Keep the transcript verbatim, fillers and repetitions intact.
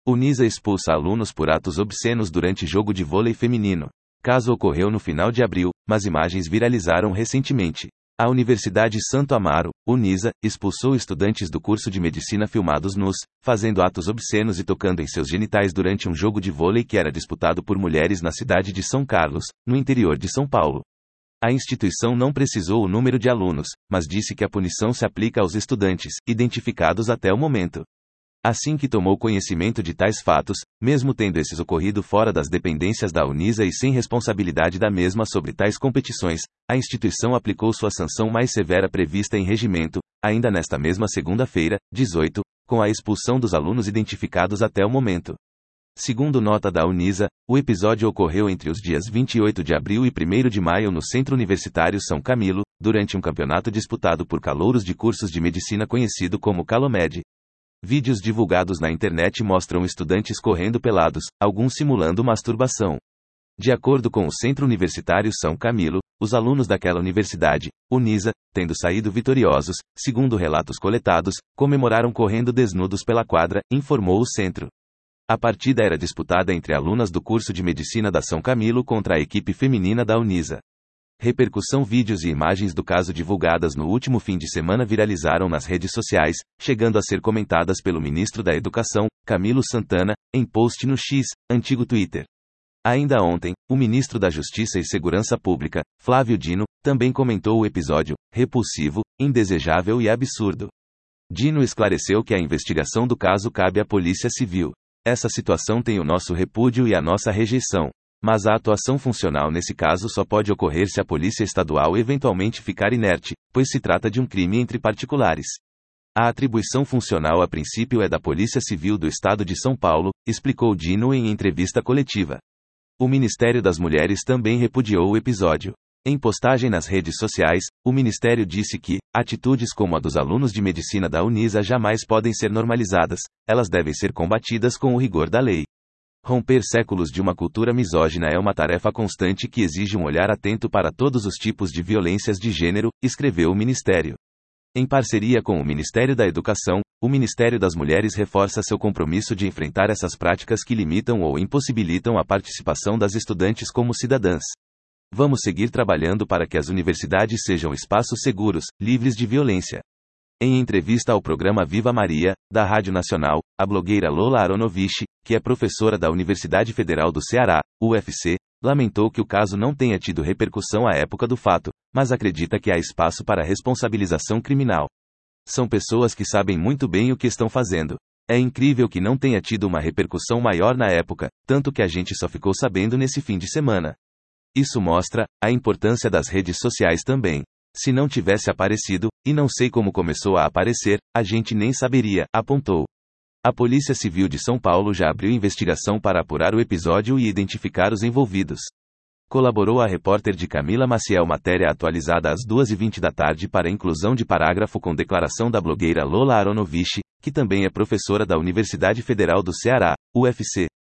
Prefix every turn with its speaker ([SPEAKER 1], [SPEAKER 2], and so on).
[SPEAKER 1] Unisa expulsa alunos por atos obscenos durante jogo de vôlei feminino. Caso ocorreu no final de abril, mas imagens viralizaram recentemente. A Universidade Santo Amaro, Unisa, expulsou estudantes do curso de medicina filmados nus, fazendo atos obscenos e tocando em seus genitais durante um jogo de vôlei que era disputado por mulheres na cidade de São Carlos, no interior de São Paulo. A instituição não precisou o número de alunos, mas disse que a punição se aplica aos estudantes, identificados até o momento. Assim que tomou conhecimento de tais fatos, mesmo tendo esses ocorrido fora das dependências da Unisa e sem responsabilidade da mesma sobre tais competições, a instituição aplicou sua sanção mais severa prevista em regimento, ainda nesta mesma segunda-feira, dezoito, com a expulsão dos alunos identificados até o momento. Segundo nota da Unisa, o episódio ocorreu entre os dias vinte e oito de abril e primeiro de maio no Centro Universitário São Camilo, durante um campeonato disputado por calouros de cursos de medicina conhecido como Calomed. Vídeos divulgados na internet mostram estudantes correndo pelados, alguns simulando masturbação. De acordo com o Centro Universitário São Camilo, os alunos daquela universidade, Unisa, tendo saído vitoriosos, segundo relatos coletados, comemoraram correndo desnudos pela quadra, informou o centro. A partida era disputada entre alunas do curso de medicina da São Camilo contra a equipe feminina da Unisa. Repercussão. Vídeos e imagens do caso divulgadas no último fim de semana viralizaram nas redes sociais, chegando a ser comentadas pelo ministro da Educação, Camilo Santana, em post no X, antigo Twitter. Ainda ontem, o ministro da Justiça e Segurança Pública, Flávio Dino, também comentou o episódio, repulsivo, indesejável e absurdo. Dino esclareceu que a investigação do caso cabe à Polícia Civil. Essa situação tem o nosso repúdio e a nossa rejeição. Mas a atuação funcional nesse caso só pode ocorrer se a Polícia Estadual eventualmente ficar inerte, pois se trata de um crime entre particulares. A atribuição funcional a princípio é da Polícia Civil do Estado de São Paulo, explicou Dino em entrevista coletiva. O Ministério das Mulheres também repudiou o episódio. Em postagem nas redes sociais, o Ministério disse que atitudes como a dos alunos de medicina da Unisa jamais podem ser normalizadas, elas devem ser combatidas com o rigor da lei. Romper séculos de uma cultura misógina é uma tarefa constante que exige um olhar atento para todos os tipos de violências de gênero, escreveu o Ministério. Em parceria com o Ministério da Educação, o Ministério das Mulheres reforça seu compromisso de enfrentar essas práticas que limitam ou impossibilitam a participação das estudantes como cidadãs. Vamos seguir trabalhando para que as universidades sejam espaços seguros, livres de violência. Em entrevista ao programa Viva Maria, da Rádio Nacional, a blogueira Lola Aronovich, que é professora da Universidade Federal do Ceará, U F C, lamentou que o caso não tenha tido repercussão à época do fato, mas acredita que há espaço para responsabilização criminal. São pessoas que sabem muito bem o que estão fazendo. É incrível que não tenha tido uma repercussão maior na época, tanto que a gente só ficou sabendo nesse fim de semana. Isso mostra a importância das redes sociais também. Se não tivesse aparecido, e não sei como começou a aparecer, a gente nem saberia, apontou. A Polícia Civil de São Paulo já abriu investigação para apurar o episódio e identificar os envolvidos. Colaborou a repórter de Camila Maciel, matéria atualizada às duas e vinte da tarde para inclusão de parágrafo com declaração da blogueira Lola Aronovich, que também é professora da Universidade Federal do Ceará, U F C.